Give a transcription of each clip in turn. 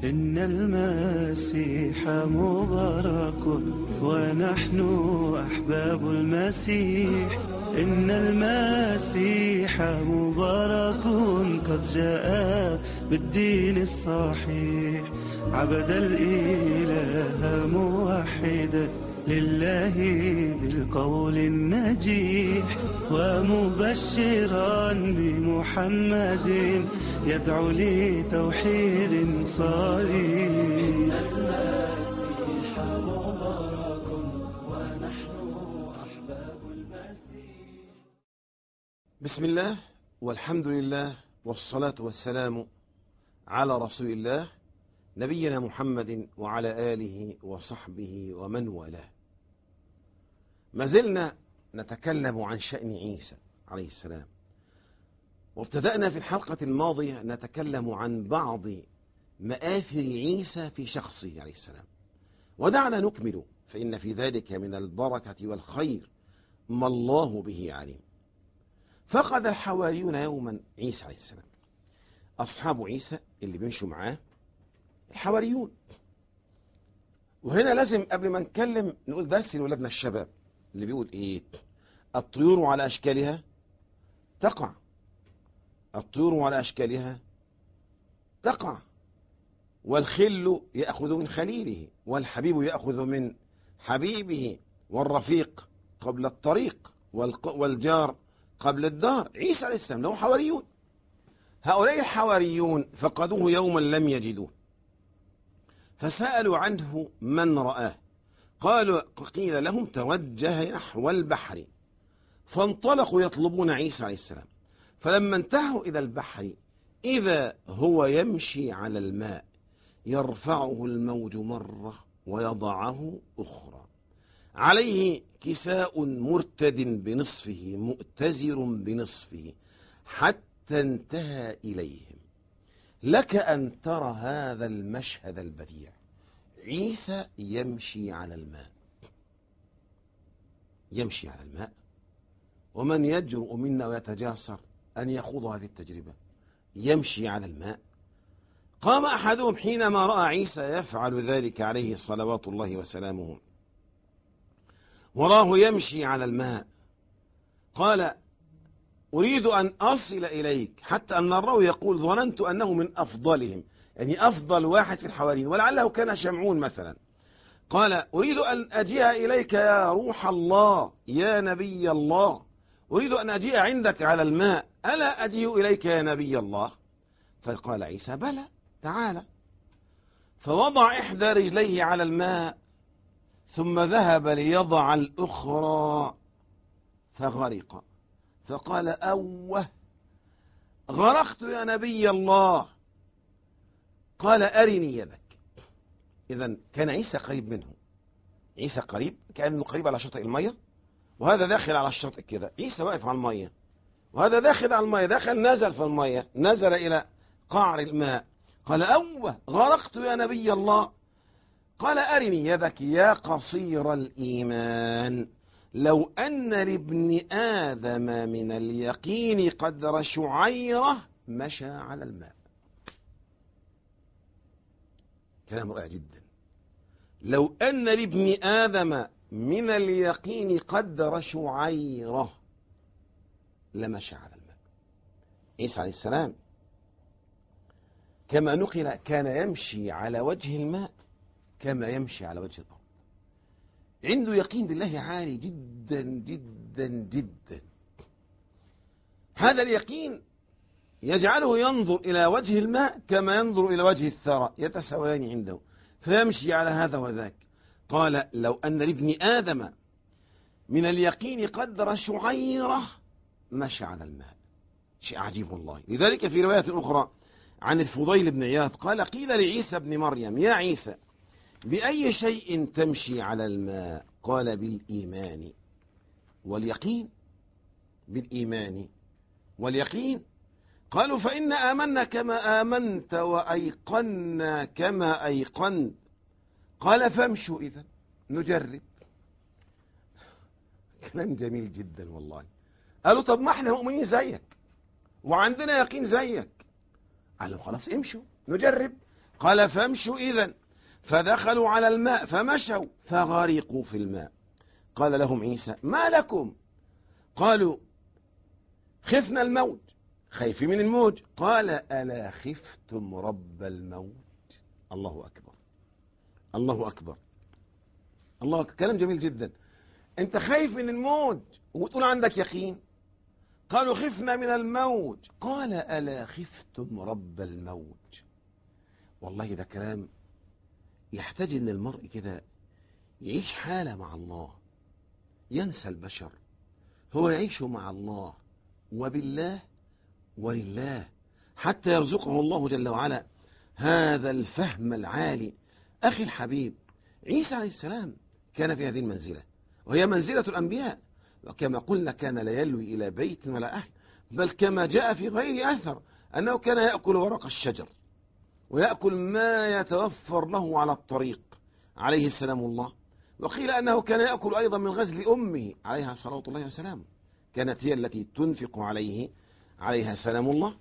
إن المسيح مبارك ونحن أحباب المسيح. إن المسيح مبارك قد جاء بالدين الصحيح. عبد الإله موحدا لله بالقول النجيح، ومبشرا بمحمد يدعو لتوحيد صريح. المسيح مبارك ونحن أحباب المسيح. بسم الله والحمد لله والصلاة والسلام على رسول الله نبينا محمد وعلى آله وصحبه ومن والاه. ما زلنا نتكلم عن شأن عيسى عليه السلام، وابتدأنا في الحلقة الماضية نتكلم عن بعض مآثر عيسى في شخصه عليه السلام، ودعنا نكمل فإن في ذلك من البركة والخير ما الله به عليم. فقد الحواريون يوما عيسى عليه السلام، أصحاب عيسى اللي بيمشوا معاه الحواريون. وهنا لازم قبل ما نتكلم نقول درس لولادنا الشباب اللي بيقول ايه: الطيور على أشكالها تقع، الطيور على أشكالها تقع، والخل يأخذ من خليله، والحبيب يأخذ من حبيبه، والرفيق قبل الطريق، والجار قبل الدار. عيسى عليه السلام له حواريون. هؤلاء الحواريون فقدوه يوما لم يجدوه، فسألوا عنه من رآه، قيل لهم توجه نحو البحر، فانطلقوا يطلبون عيسى عليه السلام. فلما انتهوا إلى البحر إذا هو يمشي على الماء، يرفعه الموج مرة ويضعه أخرى، عليه كساء مرتد بنصفه مؤتزر بنصفه، حتى انتهى إليهم. لك أن ترى هذا المشهد البديع، عيسى يمشي على الماء، يمشي على الماء، ومن يجرؤ منا ويتجاسر أن يخوض هذه التجربة؟ يمشي على الماء. قام أحدهم حينما رأى عيسى يفعل ذلك عليه صلوات الله وسلامه، وراه يمشي على الماء، قال: أريد أن أصل إليك، حتى أن الراوي يقول: ظننت أنه من أفضلهم، يعني أفضل واحد في الحواريين، ولعله كان شمعون مثلا. قال: أريد أن أجيء إليك يا روح الله يا نبي الله، أريد أن أجيء عندك على الماء، ألا أجيء إليك يا نبي الله؟ فقال عيسى: بلى، تعالى. فوضع إحدى رجليه على الماء، ثم ذهب ليضع الأخرى فغرق، فقال: أوه، غرقت يا نبي الله. قال: أرني يدك. إذن كان عيسى قريب منه، عيسى قريب، كأنه قريب على شاطئ المية، وهذا داخل على الشاطئ كده، عيسى واقف على المية، وهذا داخل على المية، نزل في المية، نزل إلى قعر الماء. قال: أوه، غرقت يا نبي الله. قال: أرني يدك يا قصير الإيمان، لو أن لابن آدم من اليقين قدر شعيرة مشى على الماء. كلام رائع جدا. لو أن لابن آدم من اليقين قدر شعيرة لمشى على الماء. عيسى عليه السلام كما نقل كان يمشي على وجه الماء كما يمشي على وجه الأرض، عنده يقين بالله عالي جدا جدا جدا. هذا اليقين يجعله ينظر إلى وجه الماء كما ينظر إلى وجه الثرى، يتساويان عنده، فيمشي على هذا وذاك. قال: لو أن لابن آدم من اليقين قدر شعيرة مشى على الماء. شيء عجيب والله. لذلك في رواية أخرى عن الفضيل بن عياض قال: قيل لعيسى بن مريم: يا عيسى، بأي شيء تمشي على الماء؟ قال: بالإيمان واليقين. بالإيمان واليقين. قالوا: فإن آمنا كما آمنت وأيقنا كما أيقنت. قال: فامشوا إذا نجرب. كلام جميل جدا والله. قالوا: طب ما احنا مؤمنين زيك وعندنا يقين زيك. قالوا: خلاص امشوا نجرب. قال فامشوا إذن، فدخلوا على الماء فمشوا فغرقوا في الماء. قال لهم عيسى ما لكم؟ قالوا خفنا الموت، خايفين من الموت. قال ألا خفتم رب الموت؟ الله أكبر، الله أكبر، الله أكبر. كلام جميل جدا. أنت خايف من الموت وتقول عندك يقين؟ قالوا خفنا من الموت. قال ألا خفتم رب الموت؟ والله ده كلام يحتاج ان المرء كده يعيش حالة مع الله، ينسى البشر، هو يعيش مع الله وبالله ولله، حتى يرزقه الله جل وعلا هذا الفهم العالي. أخي الحبيب، عيسى عليه السلام كان في هذه المنزلة، وهي منزلة الأنبياء، وكما قلنا كان لا يلوي إلى بيت ولا أهل، بل كما جاء في غير أثر أنه كان يأكل ورق الشجر ويأكل ما يتوفر له على الطريق عليه السلام الله. وقيل أنه كان يأكل أيضا من غزل أمه عليها صلاة الله وسلامه، كانت هي التي تنفق عليه عليها سلام الله.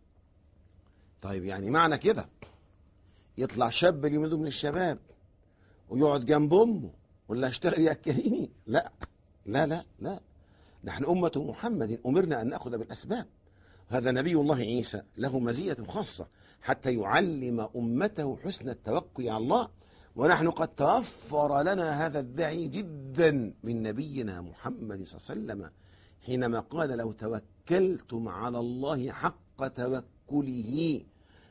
طيب يعني معنى كده يطلع شاب اليومين دول من الشباب ويقعد جنب أمه ولا اشتغل يأكليني؟ لا لا لا لا، نحن أمة محمد أمرنا أن نأخذ بالأسباب. هذا نبي الله عيسى له مزية خاصة حتى يعلم أمته حسن التوكل على الله، ونحن قد توفر لنا هذا الداعي جدا من نبينا محمد صلى الله عليه وسلم حينما قال لو توكلتم على الله حق توكله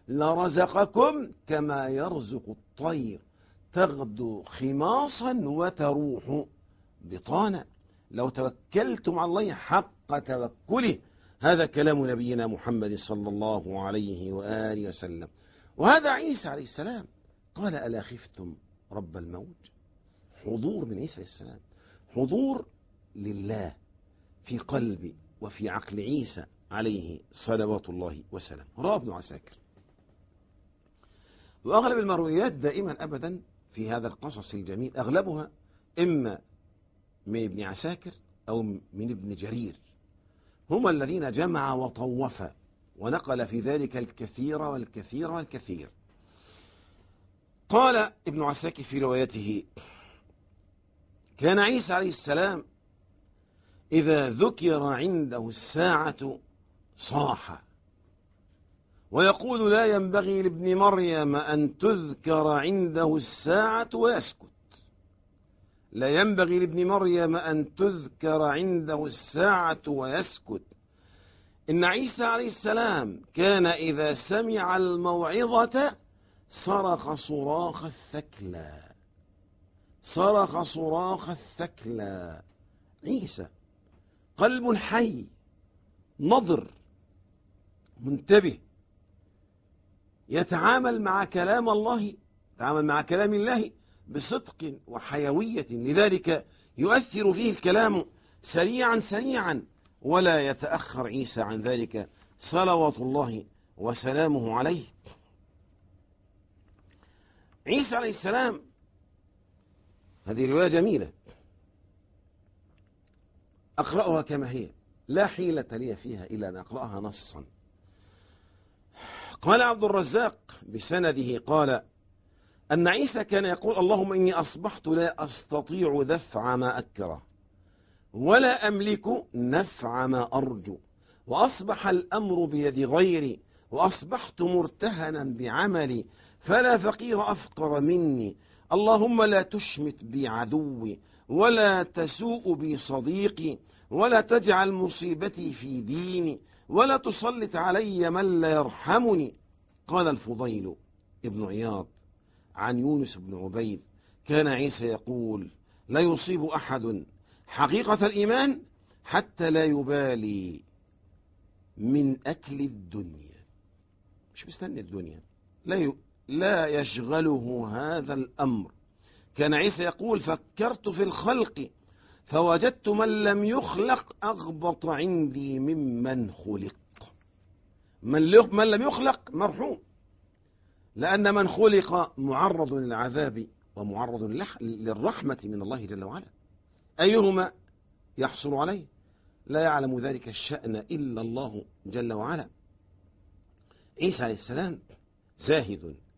لرزقكم كما يرزق الطير تغدو خماصا وتروح بطانا. لو توكلتم على الله حق توكله، هذا كلام نبينا محمد صلى الله عليه وآله وسلم. وهذا عيسى عليه السلام قال ألا خفتم رب الموت؟ حضور من عيسى عليه السلام، حضور لله في قلب وفي عقل عيسى عليه صلوات الله وسلام. رواه ابن عساكر. وأغلب المرويات دائما أبدا في هذا القصص الجميل أغلبها إما من ابن عساكر أو من ابن جرير، هم الذين جمع وطوف ونقل في ذلك الكثير والكثير والكثير. قال ابن عساكر في روايته كان عيسى عليه السلام إذا ذكر عنده الساعة صاح ويقول لا ينبغي لابن مريم أن تذكر عنده الساعة ويسكت. لا ينبغي لابن مريم أن تذكر عنده الساعة ويسكت. إن عيسى عليه السلام كان إذا سمع الموعظة صرخ صراخ الثكلى، صرخ صراخ الثكلى. عيسى قلب حي نظر منتبه، يتعامل مع كلام الله، يتعامل مع كلام الله بصدق وحيوية، لذلك يؤثر فيه الكلام سريعا سريعا ولا يتأخر عيسى عن ذلك صلوات الله وسلامه عليه. عيسى عليه السلام، هذه رواية جميلة أقرأها كما هي، لا حيلة لي فيها إلا أن أقرأها نصا. قال عبد الرزاق بسنده قال أن عيسى كان يقول اللهم إني أصبحت لا أستطيع دفع ما أكره ولا أملك نفع ما أرجو، وأصبح الأمر بيد غيري، وأصبحت مرتهنا بعملي فلا فقير أفقر مني، اللهم لا تشمت بي عدوي ولا تسوء بي صديقي ولا تجعل مصيبتي في ديني ولا تسلط علي من لا يرحمني. قال الفضيل ابن عياض عن يونس بن عبيد كان عيسى يقول لا يصيب أحد حقيقة الإيمان حتى لا يبالي من أكل الدنيا، مش مستني الدنيا، لا يشغله هذا الأمر. كان عيسى يقول فكرت في الخلق فوجدت من لم يخلق أغبط عندي ممن خلق. من لم يخلق مرحوم، لأن من خلق معرض للعذاب ومعرض للرحمة من الله جل وعلا، أيهما يحصل عليه؟ لا يعلم ذلك الشأن إلا الله جل وعلا. عيسى عليه السلام زاهد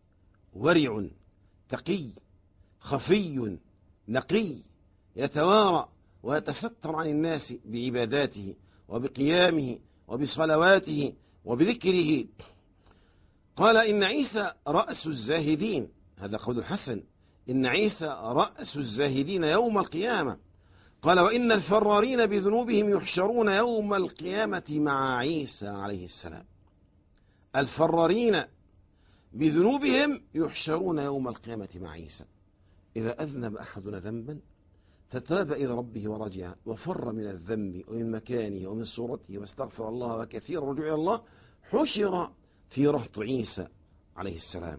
ورع تقي خفي نقي يتوارى ويتستر عن الناس بعباداته وبقيامه وبصلواته وبذكره. قال إن عيسى رأس الزاهدين، هذا قول الحسن، إن عيسى رأس الزاهدين يوم القيامة. قال وإن الفرارين بذنوبهم يحشرون يوم القيامة مع عيسى عليه السلام. الفرارين بذنوبهم يحشرون يوم القيامة مع عيسى. إذا أذنب أحدنا ذنبا فتاب إلى ربه ورجع وفر من الذنب ومن مكانه ومن صورته واستغفر الله وكثير رجوع إلى الله، حشر في رهط عيسى عليه السلام.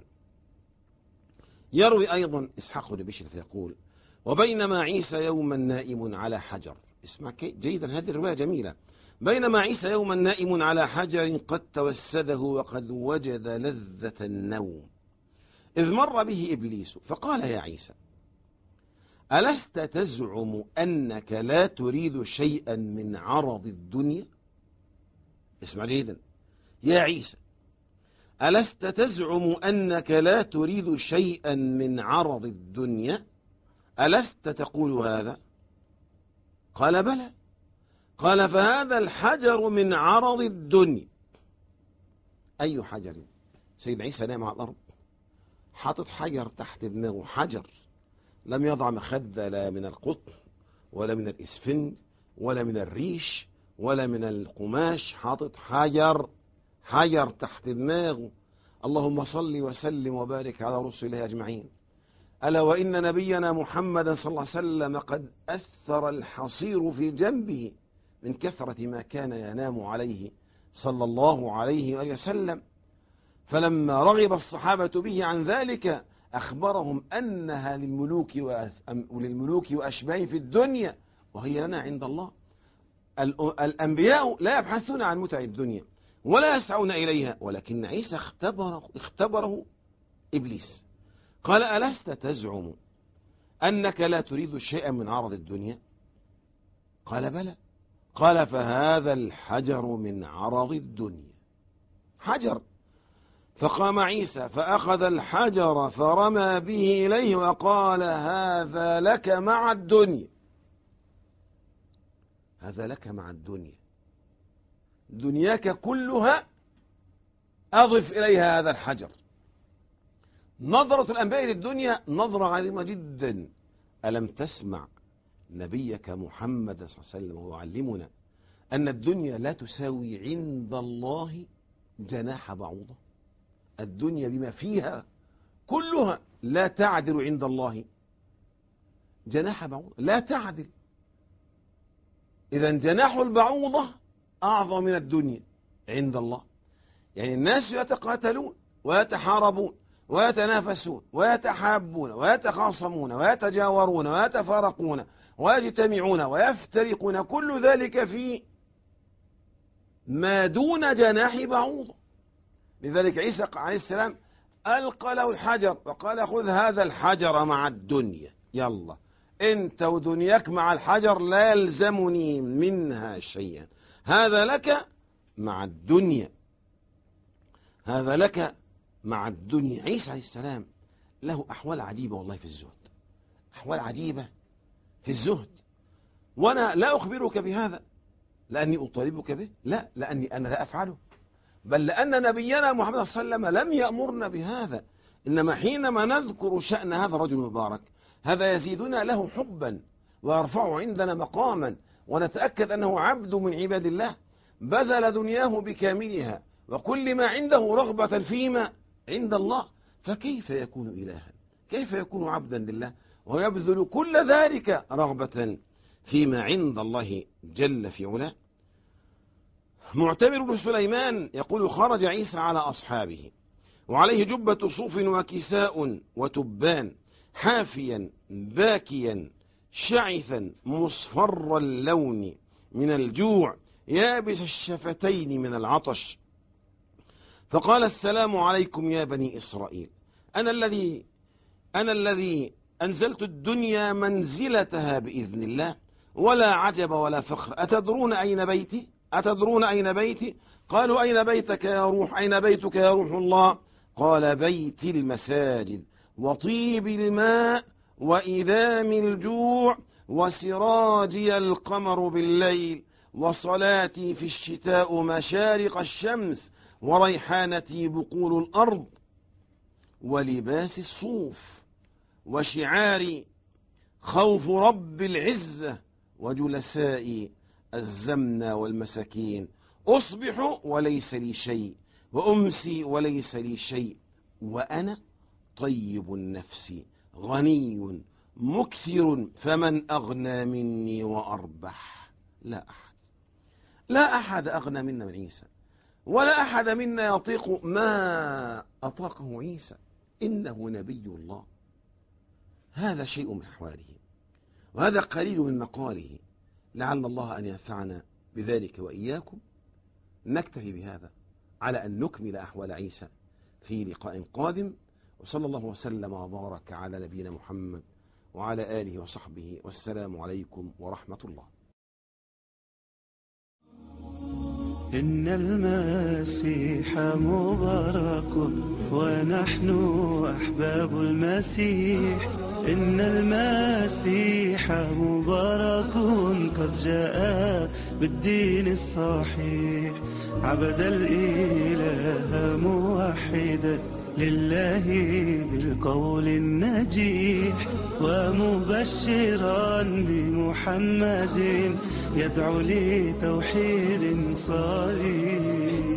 يروي أيضا إسحاق بن بشر فيقول وبينما عيسى يوما نائم على حجر، اسمع جيدا هذه الرواية جميلة، بينما عيسى يوما نائم على حجر قد توسده وقد وجد لذة النوم، إذ مر به إبليس فقال يا عيسى ألست تزعم أنك لا تريد شيئا من عرض الدنيا؟ اسمع جيدا، يا عيسى ألست تزعم أنك لا تريد شيئا من عرض الدنيا؟ ألست تقول هذا؟ قال بلى. قال فهذا الحجر من عرض الدنيا. أي حجر؟ سيد عيسى نام على الأرض حاطط حجر تحت دماغه، حجر لم يضع مخدة لا من القطن ولا من الإسفنج ولا من الريش ولا من القماش، حاطط حجر تحت دماغه. اللهم صل وسلم وبارك على رسله أجمعين. ألا وإن نبينا محمدا صلى الله عليه وسلم قد أثر الحصير في جنبه من كثرة ما كان ينام عليه صلى الله عليه وسلم. فلما رغب الصحابة به عن ذلك أخبرهم أنها للملوك وأشباه في الدنيا وهي لنا عند الله. الأنبياء لا يبحثون عن متع الدنيا ولا يسعون إليها، ولكن عيسى اختبره إبليس. قال ألست تزعم أنك لا تريد شيئا من عرض الدنيا؟ قال بلى. قال فهذا الحجر من عرض الدنيا، حجر. فقام عيسى فأخذ الحجر فرمى به إليه وقال هذا لك مع الدنيا، هذا لك مع الدنيا، دنياك كلها أضف إليها هذا الحجر. نظرة الأنبياء للدنيا نظرة عظيمة جدا. ألم تسمع نبيك محمد صلى الله عليه وسلم وهو يعلمنا أن الدنيا لا تساوي عند الله جناح بعوضة؟ الدنيا بما فيها كلها لا تعدل عند الله جناح بعوضة، لا تعدل. إذا جناح البعوضة أعظم من الدنيا عند الله. يعني الناس يتقاتلون ويتحاربون ويتنافسون ويتحابون ويتخاصمون ويتجاورون ويتفارقون ويجتمعون ويفترقون، كل ذلك في ما دون جناح بعوضة. لذلك عيسى عليه السلام ألقى له الحجر وقال خذ هذا الحجر مع الدنيا، يلا انت ودنياك مع الحجر لا يلزمني منها شيئا، هذا لك مع الدنيا، هذا لك مع الدنيا. عيسى عليه السلام له أحوال عجيبة والله في الزهد، أحوال عجيبة في الزهد، وأنا لا أخبرك بهذا لأني أطالبك به، لا، لأني أنا لا أفعله، بل لأن نبينا محمد صلى الله عليه وسلم لم يأمرنا بهذا. إنما حينما نذكر شأن هذا الرجل المبارك هذا يزيدنا له حبا ويرفع عندنا مقاما، ونتأكد أنه عبد من عباد الله بذل دنياه بكاملها وكل ما عنده رغبة فيما عند الله، فكيف يكون إلها؟ كيف يكون عبدا لله ويبذل كل ذلك رغبة فيما عند الله جل في علاه؟ معتمر بن سليمان يقول خرج عيسى على أصحابه وعليه جبة صوف وكساء وتبان، حافيا باكيا شعثا مصفر اللون من الجوع يابس الشفتين من العطش، فقال السلام عليكم يا بني إسرائيل، أنا الذي أنزلت الدنيا منزلتها بإذن الله، ولا عجب ولا فخر. أتدرون أين بيتي؟ قالوا أين بيتك يا روح؟ أين بيتك يا روح الله؟ قال بيت المساجد وطيب الماء وإذام الجوع وسراجي القمر بالليل وصلاتي في الشتاء مشارق الشمس وريحانتي بقول الأرض ولباس الصوف وشعاري خوف رب العزة وجلسائي الزمن والمساكين أصبح وليس لي شيء وأمسي وليس لي شيء وأنا طيب النفس غني مكثر فمن أغنى مني وأربح. لا أحد أغنى منا من عيسى ولا أحد منا يطيق ما أطاقه عيسى. إنه نبي الله. هذا شيء من أحواله وهذا قليل من مقاله. لعل الله أن ينفعنا بذلك وإياكم. نكتفي بهذا على أن نكمل أحوال عيسى في لقاء قادم. وصلى الله وسلم وبارك على نبينا محمد وعلى آله وصحبه والسلام عليكم ورحمة الله. إن المسيح مبارك ونحن أحباب المسيح. إن المسيح مبارك قد جاء بالدين الصحيح. عبد الإله موحدا لله بالقول النجيح ومبشرا بمحمد يدعو لتوحيد صريح.